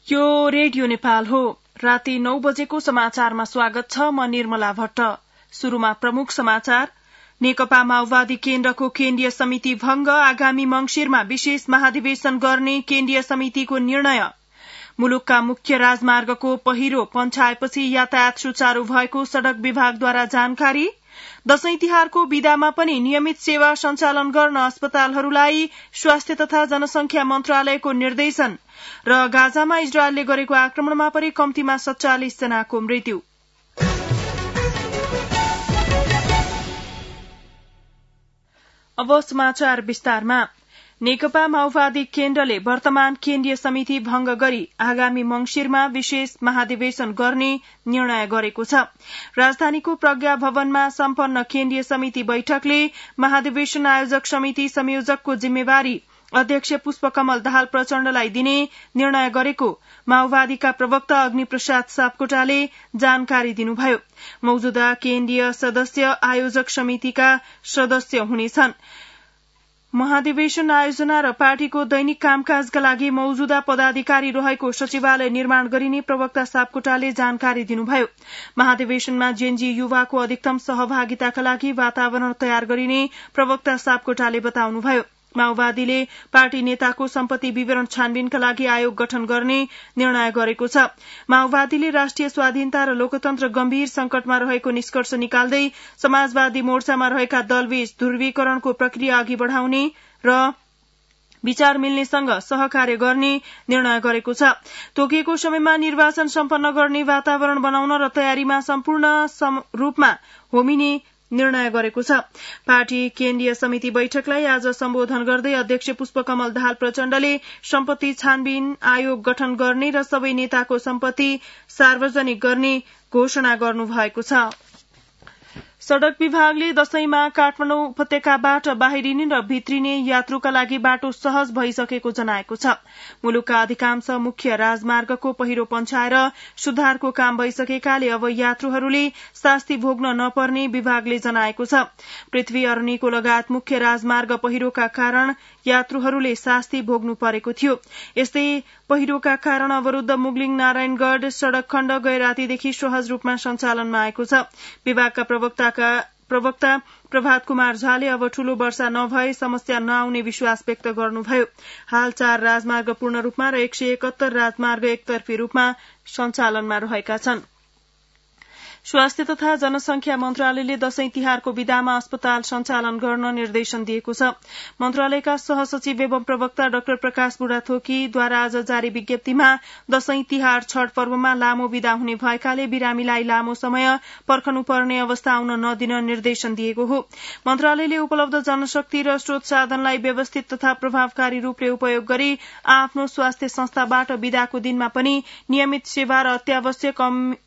यो रेडियो नेपाल हो। राति 9 बजेको समाचारमा स्वागत छ। म निर्मला भट्ट। शुरूमा प्रमुख समाचार। नेकपा माओवादी केन्द्रको केन्द्रीय समिति भंग, आगामी मंगिरमा विशेष महाधिवेशन गर्ने केन्द्रीय समितिको निर्णय। मुलुकका मुख्य राजमार्गको पहिरो पन्छाएपछि यातायात सुचारू भएको सड़क विभागद्वारा जानकारी। दशैं तिहारको बिदामा पनि नियमित सेवा सञ्चालन गर्न अस्पतालहरूलाई स्वास्थ्य तथा जनसंख्या मन्त्रालयको निर्देशन। र गाजामा इजरायलले गरेको आक्रमणमा पनि कम्तीमा 47 जनाको मृत्यु। अब समाचार विस्तारमा। नेकपा माओवादी केन्द्रले वर्तमान केन्द्रीय समिति भंग गरी आगामी मंगिरमा विशेष महाधिवेशन गर्ने निर्णय गरेको छ। राजधानीको प्रज्ञा भवनमा सम्पन्न केन्द्रीय समिति बैठकले महाधिवेशन आयोजक समिति संयोजकको जिम्मेवारी अध्यक्ष पुष्पकमल दाहाल प्रचण्डलाई दिने निर्णय गरेको माओवादीका प्रवक्ता अग्निप्रसाद सापकोटाले जानकारी दिनुभयो। मौजूदा केन्द्रीय सदस्य आयोजक समितिका सदस्य हुनेछन्। महाधिवेशन आयोजना र पार्टीको दैनिक कामकाजका लागि मौजूदा पदाधिकारी रहेको सचिवालय निर्माण गरिने प्रवक्ता सापकोटाले जानकारी दिनुभयो। महाधिवेशनमा जेनजी युवाको अधिकतम सहभागिताका लागि वातावरण तयार गरिने प्रवक्ता सापकोटाले बताउनुभयो। माओवादीले पार्टी नेताको सम्पत्ति विवरण छानबिनका लागि आयोग गठन गर्ने निर्णय गरेको छ। माओवादीले राष्ट्रिय स्वाधीनता र लोकतन्त्र गम्भीर संकटमा रहेको निष्कर्ष निकाल्दै समाजवादी मोर्चामा रहेका दलबीच ध्रुवीकरणको प्रक्रिया अघि बढ़ाउने र विचार मिल्नेसँग सहकार्य गर्ने निर्णय गरेको छ। तोकिएको समयमा निर्वाचन सम्पन्न गर्ने वातावरण बनाउन र तयारीमा सम्पूर्ण रूपमा होमिने निर्णय गरेको छ। पार्टी केन्द्रीय समिति बैठकलाई आज सम्बोधन गर्दै अध्यक्ष पुष्पकमल दाहाल प्रचण्डले सम्पत्ति छानबिन आयोग गठन गर्ने र सबै नेताको सम्पत्ति सार्वजनिक गर्ने घोषणा गर्नुभएको छ। सड़क विभागले दशैंमा काठमाडौँ उपत्यकाबाट बाहिरिने र भित्रिने यात्रुका लागि बाटो सहज भइसकेको जनाएको छ। मुलुकका अधिकांश मुख्य राजमार्गको पहिरो पन्छाएर सुधारको काम भइसकेकाले अब यात्रुहरूले शास्ति भोग्न नपर्ने विभागले जनाएको छ। पृथ्वी अरनिको लगायत मुख्य राजमार्ग पहिरोका कारण यात्रुहरूले शास्ति भोग्नु परेको थियो। यस्तै पहिरोका कारण अवरूद्ध मुगलिङ नारायणगढ़ सड़क खण्ड गए रातीदेखि सहज रूपमा सञ्चालनमा आएको छ। विभागका प्रवक्ता प्रभात कुमार झाले अब ठूलो वर्षा नभए समस्या नआउने विश्वास व्यक्त गर्नुभयो। हाल 4 राजमार्ग पूर्ण रूपमा र 171 राजमार्ग एकतर्फी रूपमा सञ्चालनमा रहेका छन्। स्वास्थ्य तथा जनसंख्या मन्त्रालयले दशैं तिहारको बिदामा अस्पताल सञ्चालन गर्न निर्देशन दिएको छ। मन्त्रालयका सहसचिव एवं प्रवक्ता डाक्टर प्रकाश बुढाथोकीद्वारा आज जारी विज्ञप्तिमा दशैं तिहार छठ पर्वमा लामो बिदा हुने भएकाले बिरामीलाई लामो समय पर्खनुपर्ने अवस्था आउन नदिन निर्देशन दिएको हो। मन्त्रालयले उपलब्ध जनशक्ति र स्रोत साधनलाई व्यवस्थित तथा प्रभावकारी रूपले उपयोग गरी आफ्नो स्वास्थ्य संस्थाबाट बिदाको दिनमा पनि नियमित सेवा र अत्यावश्यक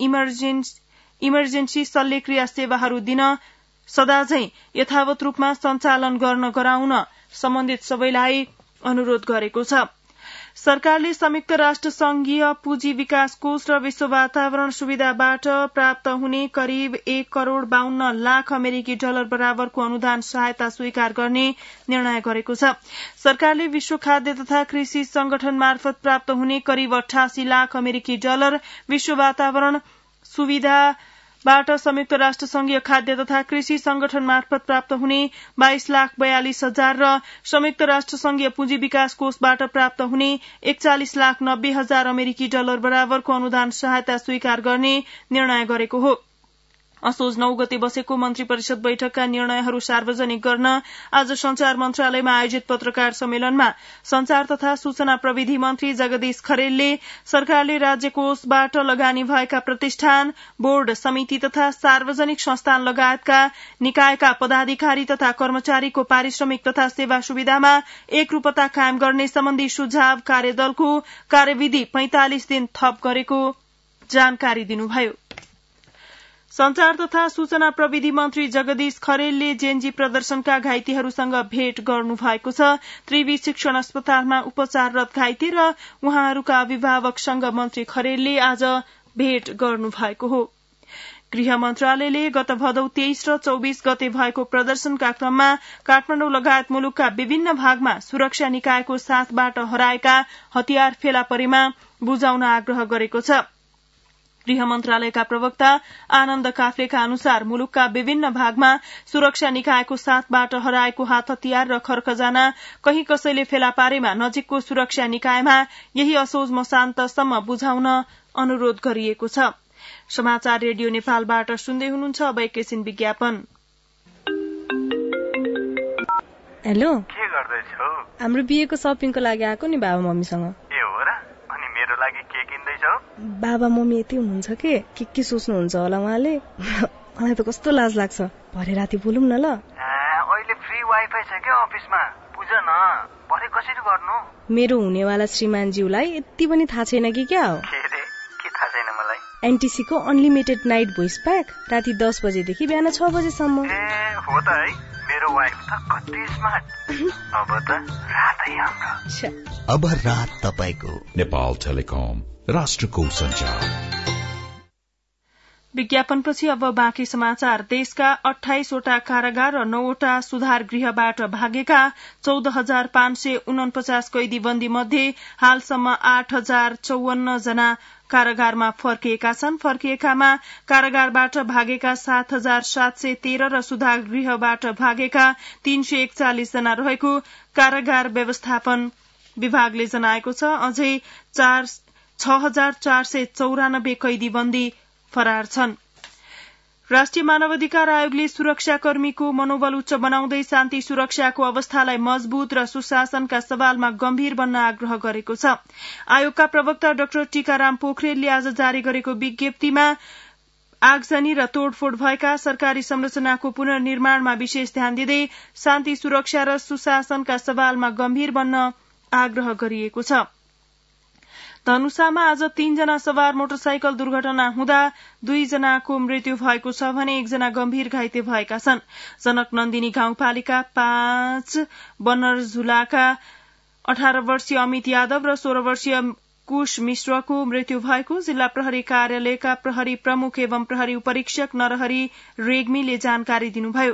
इमर्जेन्सी शल्यक्रिया सेवाहरू दिन सदाझै यथावत रूपमा सञ्चालन गर्न गराउन सम्बन्धित सबैलाई अनुरोध गरेको छ। सरकारले संयुक्त राष्ट्र संघीय पुँजी विकास कोष र विश्व वातावरण सुविधाबाट प्राप्त हुने करिब 1,52,00,000 अमेरिकी डलर बराबरको अनुदान सहायता स्वीकार गर्ने निर्णय गरेको छ। सरकारले विश्व खाद्य तथा कृषि संगठन मार्फत प्राप्त हुने करिब 88 लाख अमेरिकी डलर, विश्व वातावरण सुविधाबाट संयुक्त राष्ट्र संघीय खाद्य तथा कृषि संगठन मार्फत प्राप्त हुने 22,42,000 र संयुक्त राष्ट्र संघीय पुँजी विकास कोषबाट प्राप्त हुने 41,90,000 अमेरिकी डलर बराबरको अनुदान सहायता स्वीकार गर्ने निर्णय गरेको हो। असोज 9 गते बसेको मन्त्री परिषद बैठकका निर्णयहरू सार्वजनिक गर्न आज संचार मन्त्रालयमा आयोजित पत्रकार सम्मेलनमा संचार तथा सूचना प्रविधि मन्त्री जगदीश खरेलले सरकारले राज्य कोषबाट लगानी भएका प्रतिष्ठान, बोर्ड, समिति तथा सार्वजनिक संस्थान लगायतका निकायका पदाधिकारी तथा कर्मचारीको पारिश्रमिक तथा सेवा सुविधामा एकरूपता कायम गर्ने सम्बन्धी सुझाव कार्यदलको कार्यविधि 45 दिन थप गरेको जानकारी दिनुभयो। संचार तथा सूचना प्रविधि मन्त्री जगदीश खरेलले जेनजी प्रदर्शनका घाइतेहरूसँग भेट गर्नु भएको छ। त्रिवी शिक्षण अस्पतालमा उपचाररत घाइते र उहाँहरूका अभिभावकसँग मन्त्री खरेलले आज भेट गर्नु भएको हो। गृह मन्त्रालयले गत भदौ 23 र 24 गते भएको प्रदर्शनका क्रममा काठमाडौँ लगायत मुलुकका विभिन्न भागमा सुरक्षा निकायको साथबाट हराएका हतियार फेला परेमा बुझाउन आग्रह गरेको छ। गृह मन्त्रालयका प्रवक्ता आनन्द काफ्लेका अनुसार मुलुकका विभिन्न भागमा सुरक्षा निकायको साथबाट हराएको हात हतियार र खरखजाना कही कसैले फेला पारेमा नजिकको सुरक्षा निकायमा यही असोज मसान्तसम्म बुझाउन अनुरोध गरिएको छ। समाचार रेडियो नेपालबाट सुन्दै हुनुहुन्छ। अब एकैछिन विज्ञापन। हेलो, के गर्दैछौ? हाम्रो बिहेको सपिङको लागि आएको नि बाबा मम्मीसँग। ए हो र? अनि मेरो लागि के किन्दैछौ? बाबा मम्मी यति हुनुहुन्छ के सोच्नुहुन्छ होला उहाँले। मलाई त कस्तो लाज लाग्छ। भरे राति बोलौँ न ल। अहिले फ्री वाइफाई छ के अफिसमा? बुझ न, भरे कसरी गर्नु? मेरो हुनेवाला श्रीमानज्यूलाई यति पनि थाहा छैन कि क्या हो? के थाहा छैन मलाई? एनटीसी को अनलिमिटेड नाइट भोइस प्याक राति 10 बजेदेखि बिहान 6 बजेसम्म। ए हो त है, मेरो वाइफ त कति स्मार्ट। अब त रातै हाम्रो। अब रात तपाईको। नेपाल टेलिकम, राष्ट्रको सञ्चार। विज्ञापनपछि अब बाँकी समाचार। देशका 28 वटा कारागार र 9 वटा सुधार गृहबाट भागेका 14,549 कैदी बन्दी मध्ये हालसम्म 8,054 जना कारागारमा फर्किएका छन्। फर्किएकामा कारागारबाट भागेका 7,713 र सुधार गृहबाट भागेका 341 जना रहेको कारागार व्यवस्थापन विभागले जनाएको छ। अझै 6,494 कैदी बन्दी फरार छन्। राष्ट्रिय मानवाधिकार आयोगले सुरक्षाकर्मीको मनोबल उच्च बनाउँदै शान्ति सुरक्षाको अवस्थालाई मजबूत र सुशासनका सवालमा गम्भीर बन्न आग्रह गरेको छ। आयोगका प्रवक्ता डाक्टर टीकाराम पोखरेलले आज जारी गरेको विज्ञप्तिमा आगजनी र तोडफोड भएका सरकारी संरचनाको पुनर्निर्माणमा विशेष ध्यान दिँदै शान्ति सुरक्षा र सुशासनका सवालमा गम्भीर बन्न आग्रह गरिएको छ। धनुषामा आज 3 जना सवार मोटरसाइकल दुर्घटना हुँदा 2 जनाको मृत्यु भएको छ भने 1 जना गम्भीर घाइते भएका छन्। जनक नन्दिनी गाउँपालिका 5 बनरझुलाका 18 वर्षीय अमित यादव र 16 वर्षीय कुश मिश्रको मृत्यु भएको जिल्ला प्रहरी कार्यालयका प्रहरी प्रमुख एवं प्रहरी उपरीक्षक नरहरी रेग्मीले जानकारी दिनुभयो।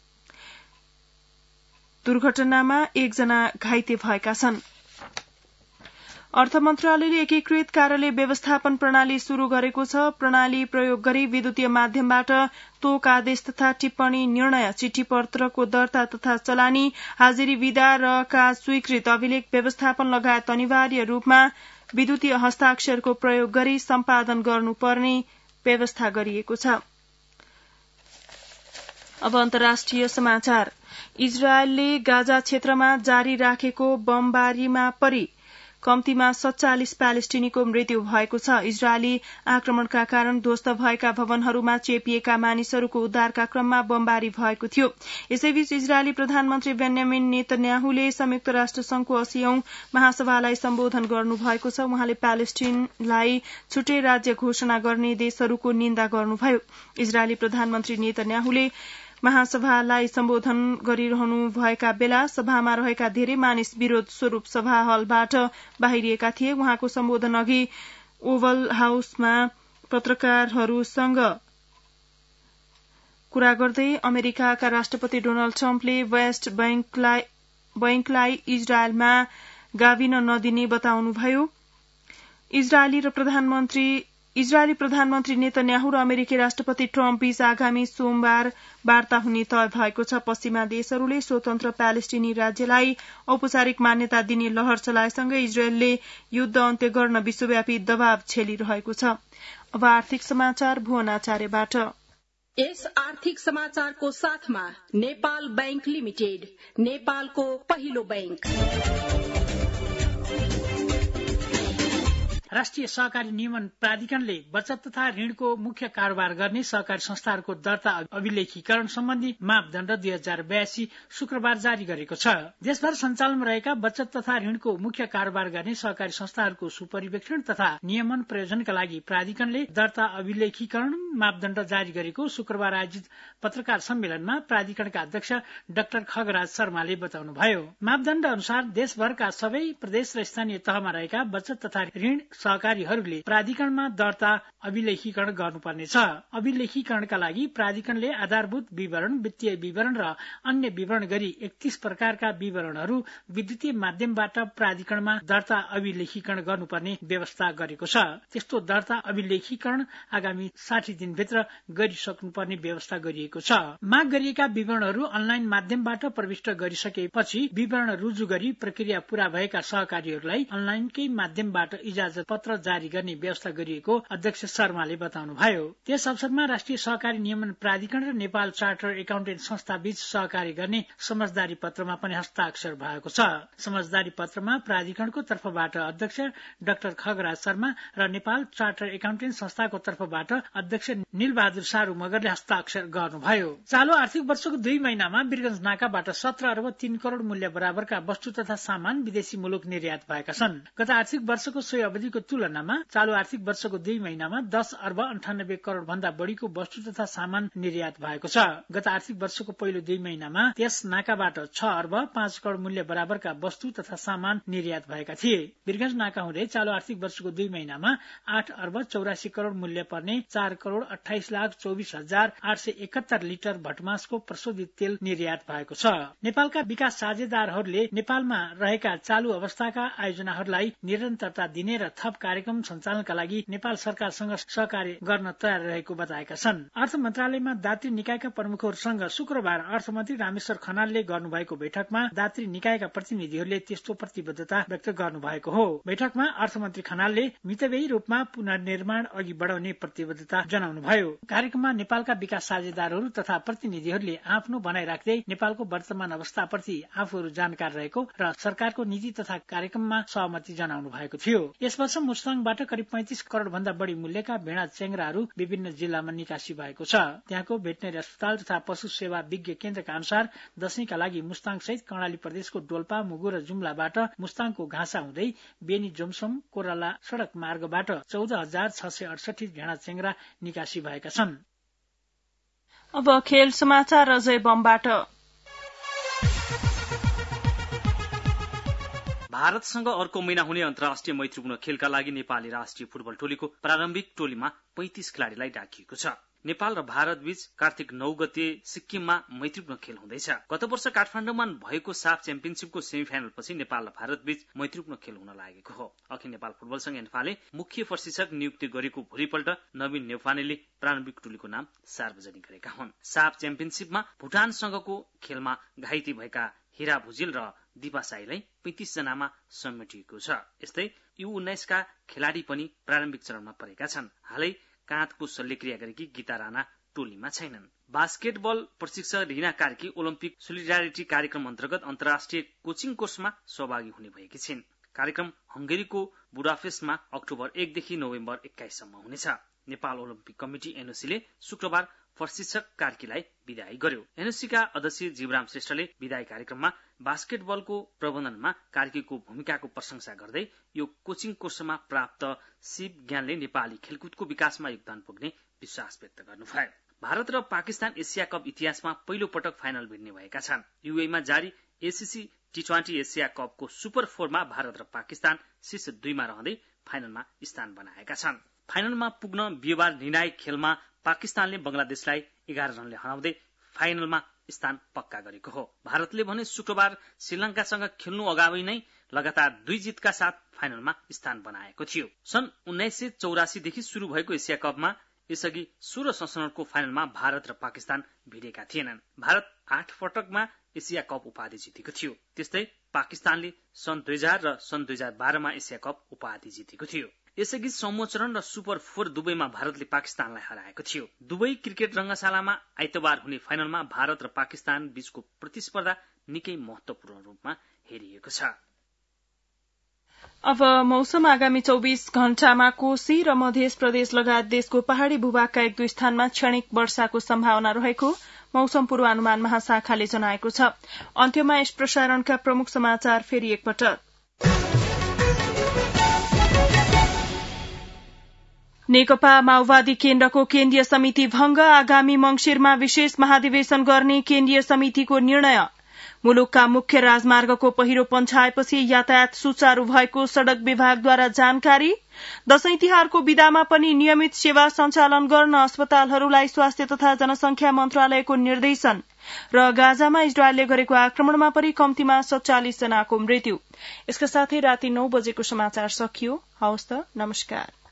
दुर्घटनामा 1 जना घाइते भएका छन्। अर्थ मन्त्रालयले एकीकृत कार्यालय व्यवस्थापन प्रणाली शुरू गरेको छ। प्रणाली प्रयोग गरी विद्युतीय माध्यमबाट तोक आदेश तथा टिप्पणी निर्णय चिठी पत्रको दर्ता तथा चलानी हाजिरी विदा र का स्वीकृत अभिलेख व्यवस्थापन लगायत अनिवार्य रूपमा विद्युतीय हस्ताक्षरको प्रयोग गरी सम्पादन गर्नुपर्ने व्यवस्था गरिएको छ। अब अन्तर्राष्ट्रिय समाचार। इजरायलले गाजा क्षेत्रमा जारी राखेको बमबारीमा परि कम्तीमा 47 प्यालेस्टिनीको मृत्यु भएको छ। इजरायली आक्रमणका कारण ध्वस्त भएका भवनहरूमा चेपिएका मानिसहरूको उद्धारका क्रममा बमबारी भएको थियो। यसैबीच इजरायली प्रधानमन्त्री बेन्यामिन नेतन्याहुले संयुक्त राष्ट्र संघको 80औं महासभालाई सम्बोधन गर्नुभएको छ। उहाँले प्यालेस्टिनलाई छुट्टै राज्य घोषणा गर्ने देशहरूको निन्दा गर्नुभयो। इजरायली प्रधानमन्त्री नेतन्याहुले महासभालाई सम्बोधन गरिरहनु भएका बेला सभामा रहेका धेरै मानिस विरोध स्वरूप सभा हलबाट बाहिरिएका थिए। उहाँको सम्बोधन अघि ओभल हाउसमा पत्रकारहरूसँग कुरा गर्दै अमेरिकाका राष्ट्रपति डोनाल्ड ट्रम्पले वेस्ट बैंकलाई इजरायलमा गाभिन नदिने बताउनुभयो। इजरायली प्रधानमन्त्री नेतन्याहु र अमेरिकी राष्ट्रपति ट्रम्प बीच आगामी सोमबार वार्ता हुने तय भएको छ। पश्चिमा देशहरूले स्वतन्त्र प्यालेस्टिनी राज्यलाई औपचारिक मान्यता दिने लहर चलाएसँगै इजरायलले युद्ध अन्त्य गर्न विश्वव्यापी दबाव झेलिरहेको छ। अब आर्थिक समाचार भुवन आचार्यबाट। यस आर्थिक समाचारको साथमा नेपाल बैंक लिमिटेड, नेपालको पहिलो बैंक। राष्ट्रिय सहकारी नियमन प्राधिकरणले बचत तथा ऋणको मुख्य कारोबार गर्ने सहकारी संस्थाहरूको दर्ता अभिलेखीकरण सम्बन्धी मापदण्ड 2082 शुक्रबार जारी गरेको छ। देशभर सञ्चालनमा रहेका बचत तथा ऋणको मुख्य कारोबार गर्ने सहकारी संस्थाहरूको सुपरिवेक्षण तथा नियमन प्रयोजनका लागि प्राधिकरणले दर्ता अभिलेखीकरण मापदण्ड जारी गरेको शुक्रबार आयोजित पत्रकार सम्मेलनमा प्राधिकरणका अध्यक्ष डाक्टर खगराज शर्माले बताउनुभयो। मापदण्ड अनुसार देशभरका सबै प्रदेश र स्थानीय तहमा रहेका बचत तथा ऋण सहकारीहरूले प्राधिकरणमा दर्ता अभिलेखीकरण गर्नुपर्नेछ। अभिलेखीकरणका लागि प्राधिकरणले आधारभूत विवरण, वित्तीय विवरण र अन्य विवरण गरी 31 प्रकारका विवरणहरू विद्युतीय माध्यमबाट प्राधिकरणमा दर्ता अभिलेखीकरण गर्नुपर्ने व्यवस्था गरेको छ। त्यस्तो दर्ता अभिलेखीकरण आगामी 60 दिनभित्र गरिसक्नुपर्ने व्यवस्था गरिएको छ। माग गरिएका विवरणहरू अनलाइन माध्यमबाट प्रविष्ट गरिसकेपछि विवरण रुजु गरी प्रक्रिया पूरा भएका सहकारीहरूलाई अनलाइनकै माध्यमबाट इजाजत पत्र जारी गर्ने व्यवस्था गरिएको अध्यक्ष शर्माले बताउनुभयो। त्यस अवसरमा राष्ट्रिय सहकारी नियमन प्राधिकरण र नेपाल चार्टर एकाउन्टेन्ट संस्था बीच सहकारी गर्ने समझदारी पत्रमा पनि हस्ताक्षर भएको छ। समझदारी पत्रमा प्राधिकरणको तर्फबाट अध्यक्ष डाक्टर खगराज शर्मा र नेपाल चार्टर एकाउन्टेन्ट संस्थाको तर्फबाट अध्यक्ष नीलबहादुर सारू मगरले हस्ताक्षर गर्नुभयो। चालू आर्थिक वर्षको 2 महिनामा वीरगंज नाकाबाट 17 अर्ब 3 करोड़ मूल्य बराबरका वस्तु तथा सामान विदेशी मुलुक निर्यात भएका छन्। गत आर्थिक वर्षको सोही अवधिको तुलनामा चालू आर्थिक वर्षको 2 महिनामा 10 अर्ब 98 करोड़ भन्दा बढ़ीको वस्तु तथा सामान निर्यात भएको छ। गत आर्थिक वर्षको पहिलो 2 महिनामा त्यस नाकाबाट 6 अर्ब 5 करोड़ मूल्य बराबरका वस्तु तथा सामान निर्यात भएका थिए। वीरगंज नाका हुँदै चालू आर्थिक वर्षको 2 महिनामा 8 अर्ब 84 करोड़ मूल्य पर्ने 4 करोड़ 28 लाख 24,871 लिटर भटमासको प्रशोधित तेल निर्यात भएको छ। नेपालका विकास साझेदारहरूले नेपालमा रहेका चालू अवस्थाका आयोजनाहरूलाई निरन्तरता दिने र थप कार्यक्रम सञ्चालनका लागि नेपाल सरकारसँग सहकार्य गर्न तयार रहेको बताएका छन्। अर्थ मन्त्रालयमा दात्री निकायका प्रमुखहरूसँग शुक्रबार अर्थमन्त्री रामेश्वर खनालले गर्नुभएको बैठकमा दात्री निकायका प्रतिनिधिहरूले त्यस्तो प्रतिबद्धता व्यक्त गर्नुभएको हो। बैठकमा अर्थमन्त्री खनालले मितव्ययी रूपमा पुनर्निर्माण अघि बढाउने प्रतिबद्धता जनाउनुभयो। कार्यक्रममा नेपालका विकास साझेदारहरू तथा प्रतिनिधिहरूले आफ्नो भनाइ राख्दै नेपालको वर्तमान अवस्थाप्रति आफूहरू जानकार रहेको र सरकारको नीति तथा कार्यक्रममा सहमति जनाउनु भएको थियो। यस वर्ष मुस्ताङबाट करिब 35 करोड़ भन्दा बढ़ी मूल्यका भेडा चेङ्राहरू विभिन्न जिल्लामा निकासी भएको छ। त्यहाँको भेटनेरी अस्पताल तथा पशु सेवा विज्ञ केन्द्रका अनुसार दशैंका लागि मुस्ताङ सहित कर्णाली प्रदेशको डोल्पा, मुगु र जुम्लाबाट मुस्ताङको घाँसा हुँदै बेनी जोमसोम कोराला सड़क मार्गबाट 14,668 भेडा चेङ्रा निकासी भएका छन्। अब खेल समाचार अजय बमबाट। भारतसँग अर्को महिना हुने अन्तर्राष्ट्रिय मैत्रीपूर्ण खेलका लागि नेपाली राष्ट्रिय फुटबल टोलीको प्रारम्भिक टोलीमा 35 खेलाड़ीलाई डाकिएको छ। नेपाल र भारत बीच कार्तिक 9 गते सिक्किममा मैत्रीपूर्ण खेल हुँदैछ। गत वर्ष काठमाडौँमा भएको साफ च्याम्पियनशिपको सेमिफाइनलपछि नेपाल र भारत बीच मैत्रीपूर्ण खेल हुन लागेको हो। अखिल नेपाल फुटबल संघ एन्फाले मुख्य प्रशिक्षक नियुक्ति गरेको भोलिपल्ट नवीन नेउपानेले प्रारम्भिक टोलीको नाम सार्वजनिक गरेका हुन्। साफ च्याम्पियनशिपमा भुटानसँगको खेलमा घाइते भएका हिरा भुजेल र दिपा साईलाई 35 जनामा समेटिएको छ। यस्तै U19 का खेलाड़ी पनि प्रारम्भिक चरणमा परेका छन्। हालै काँधको शल्यक्रिया गरेकी गीता राणा टोलीमा छैनन्। बास्केटबल प्रशिक्षक रिना कार्की ओलम्पिक सोलिडारिटी कार्यक्रम अन्तर्गत अन्तर्राष्ट्रिय कोचिङ कोर्समा सहभागी हुने भएकी छिन्। कार्यक्रम हंगेरीको बुडापेस्टमा अक्टोबर 1 देखि नोभेम्बर 21 सम्म हुनेछ। नेपाल ओलम्पिक कमिटी एनओसीले शुक्रबार प्रशिक्षक कार्कीलाई विदाई गर्यो। एनओसीका अध्यक्ष जीवराम श्रेष्ठले विदाई कार्यक्रममा बास्केटबलको प्रबन्धनमा कार्कीको भूमिकाको प्रशंसा गर्दै यो कोचिङ कोर्समा प्राप्त सिप ज्ञानले नेपाली खेलकुदको विकासमा योगदान पुग्ने विश्वास व्यक्त गर्नुभयो। भारत र पाकिस्तान एसिया कप इतिहासमा पहिलो पटक फाइनल भिड्ने भएका छन्। यूएईमा जारी एसीसी T20 एसिया कपको सुपर 4 मा भारत र पाकिस्तान शीर्ष 2 मा रहँदै फाइनलमा स्थान बनाएका छन्। फाइनलमा पुग्न बिहीबार निर्णायक खेलमा पाकिस्तानले बंगलादेशलाई 11 रनले हराउँदै फाइनलमा स्थान पक्का गरेको हो। भारतले भने शुक्रबार श्रीलंकासँग खेल्नु अगावै नै लगातार 2 जितका साथ फाइनलमा स्थान बनाएको थियो। सन् 1984 देखि शुरू भएको एसिया कपमा यसअघि 16 संस्करणको फाइनलमा भारत र पाकिस्तान भिडेका थिएनन्। भारत 8 पटकमा एसिया कप उपाधि जितेको थियो। त्यस्तै पाकिस्तानले सन् 2000 र सन् 2012 मा एसिया कप उपाधि जितेको थियो। यसअघि समूह चरण र सुपर 4 दुबईमा भारतले पाकिस्तानलाई हराएको थियो। दुबई क्रिकेट रंगशालामा आइतबार हुने फाइनलमा भारत र पाकिस्तान बीचको प्रतिस्पर्धा निकै महत्वपूर्ण रूपमा हेरिएको छ। अब मौसम। आगामी 24 घण्टामा कोशी र मध्य प्रदेश लगायत देशको पहाड़ी भूभागका 1-2 स्थानमा क्षणिक वर्षाको सम्भावना रहेको मौसम पूर्वानुमान महाशाखाले जनाएको छ। अन्त्यमा यस प्रसारणका प्रमुख समाचार फेरि एकपटक। नेकपा माओवादी केन्द्रको केन्द्रीय समिति भंग, आगामी मंगिरमा विशेष महाधिवेशन गर्ने केन्द्रीय समितिको निर्णय। मुलुकका मुख्य राजमार्गको पहिरो पन्छाएपछि यातायात सुचारू भएको सड़क विभागद्वारा जानकारी। दशैं तिहारको बिदामा पनि नियमित सेवा सञ्चालन गर्न अस्पतालहरूलाई स्वास्थ्य तथा जनसंख्या मन्त्रालयको निर्देशन। र गाजामा इजरायलले गरेको आक्रमणमा पनि कम्तीमा 47 जनाको मृत्यु। यसका साथै राति 9 बजेको समाचार सकियो। हवस् त, नमस्कार।